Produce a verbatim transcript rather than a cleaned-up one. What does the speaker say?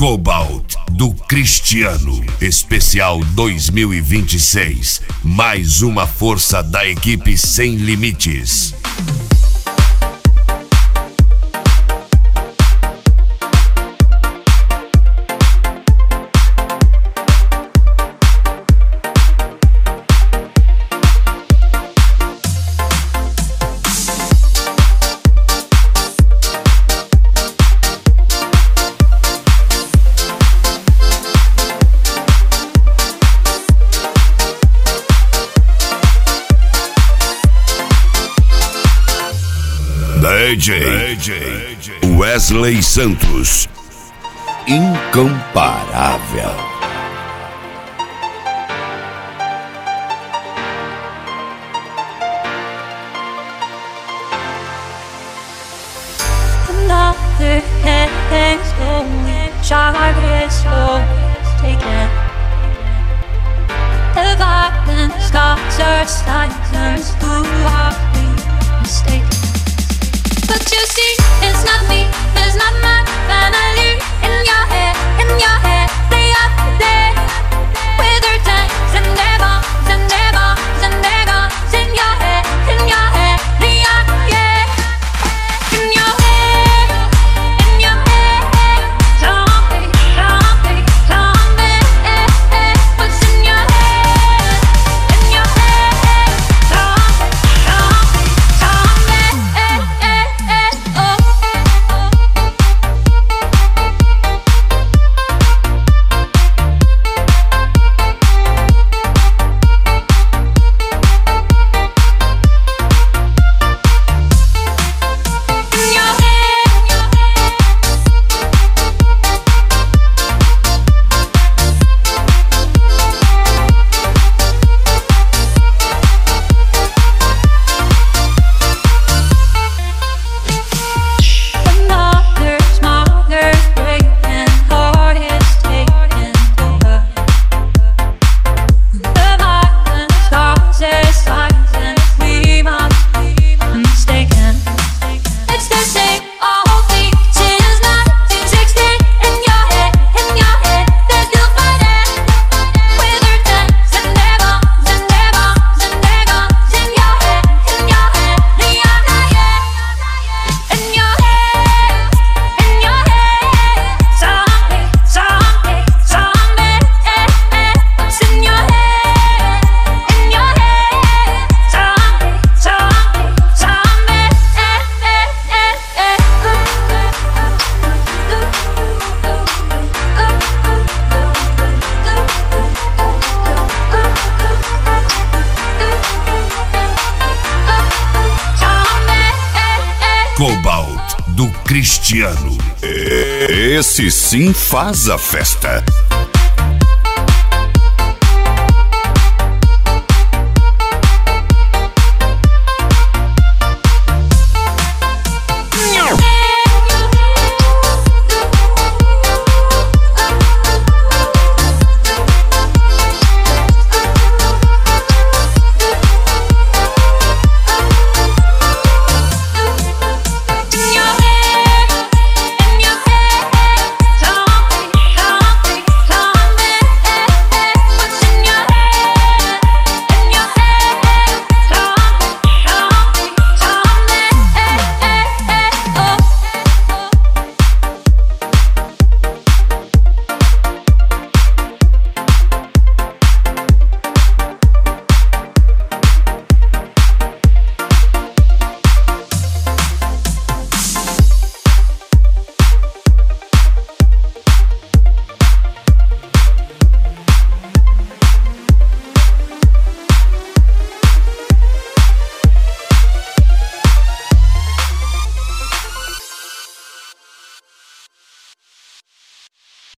Cobalt do Cristiano, especial dois mil e vinte e seis. Mais uma força da equipe Sem Limites. D J Wesley Santos, incomparável. Another hand slowly, sharp is slowly taken. The violent scars are silence, who are we mistaken? But you see, it's not me, it's not my family. In your head, in your head, they are there. With their tanks and their bombs and their bombs and their guns. In your head, in your head, they are, yeah. In your head, in your head, zombie, zombie, zombie. What's in your head, in your head, zombie, zombie, zombie. Cobalt do Cristiano. Esse sim faz a festa.